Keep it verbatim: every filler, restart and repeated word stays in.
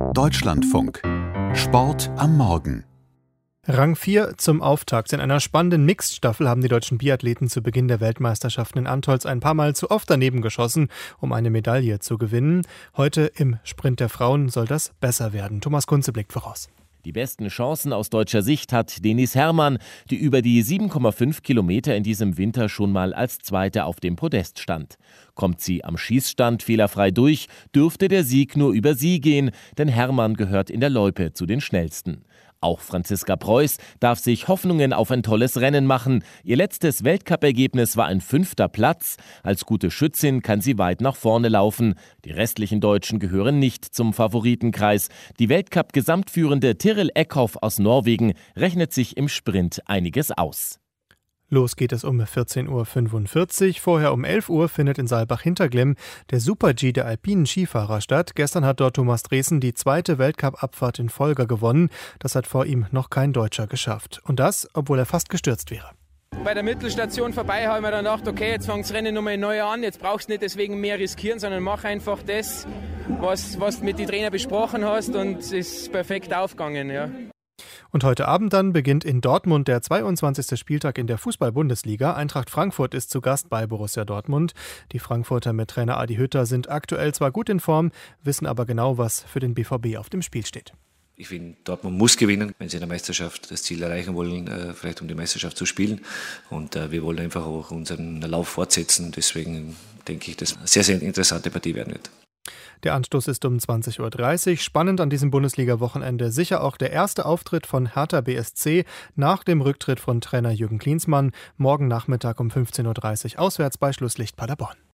Deutschlandfunk. Sport am Morgen. Rang vier zum Auftakt. In einer spannenden Mixed-Staffel haben die deutschen Biathleten zu Beginn der Weltmeisterschaften in Antholz ein paar Mal zu oft daneben geschossen, um eine Medaille zu gewinnen. Heute im Sprint der Frauen soll das besser werden. Thomas Kunze blickt voraus. Die besten Chancen aus deutscher Sicht hat Denise Herrmann, die über die sieben Komma fünf Kilometer in diesem Winter schon mal als Zweite auf dem Podest stand. Kommt sie am Schießstand fehlerfrei durch, dürfte der Sieg nur über sie gehen, denn Herrmann gehört in der Loipe zu den Schnellsten. Auch Franziska Preuß darf sich Hoffnungen auf ein tolles Rennen machen. Ihr letztes Weltcupergebnis war ein fünfter Platz. Als gute Schützin kann sie weit nach vorne laufen. Die restlichen Deutschen gehören nicht zum Favoritenkreis. Die Weltcup-Gesamtführende Tiril Eckhoff aus Norwegen rechnet sich im Sprint einiges aus. Los geht es um vierzehn Uhr fünfundvierzig. Vorher um elf Uhr findet in Saalbach-Hinterglemm der Super-G der alpinen Skifahrer statt. Gestern hat dort Thomas Dresen die zweite Weltcup-Abfahrt in Folge gewonnen. Das hat vor ihm noch kein Deutscher geschafft. Und das, obwohl er fast gestürzt wäre. Bei der Mittelstation vorbei habe ich mir dann gedacht, okay, jetzt fängt das Rennen nochmal neu an. Jetzt brauchst du nicht deswegen mehr riskieren, sondern mach einfach das, was, was du mit den Trainern besprochen hast, und es ist perfekt aufgegangen, ja. Und heute Abend dann beginnt in Dortmund der zweiundzwanzigste Spieltag in der Fußball-Bundesliga. Eintracht Frankfurt ist zu Gast bei Borussia Dortmund. Die Frankfurter mit Trainer Adi Hütter sind aktuell zwar gut in Form, wissen aber genau, was für den B V B auf dem Spiel steht. Ich finde, Dortmund muss gewinnen, wenn sie in der Meisterschaft das Ziel erreichen wollen, äh, vielleicht um die Meisterschaft zu spielen. Und äh, wir wollen einfach auch unseren Lauf fortsetzen. Deswegen denke ich, dass eine sehr, sehr interessante Partie werden wird. Der Anstoß ist um zwanzig Uhr dreißig. Spannend an diesem Bundesliga-Wochenende sicher auch der erste Auftritt von Hertha B S C nach dem Rücktritt von Trainer Jürgen Klinsmann. Morgen Nachmittag um fünfzehn Uhr dreißig auswärts bei Schlusslicht Paderborn.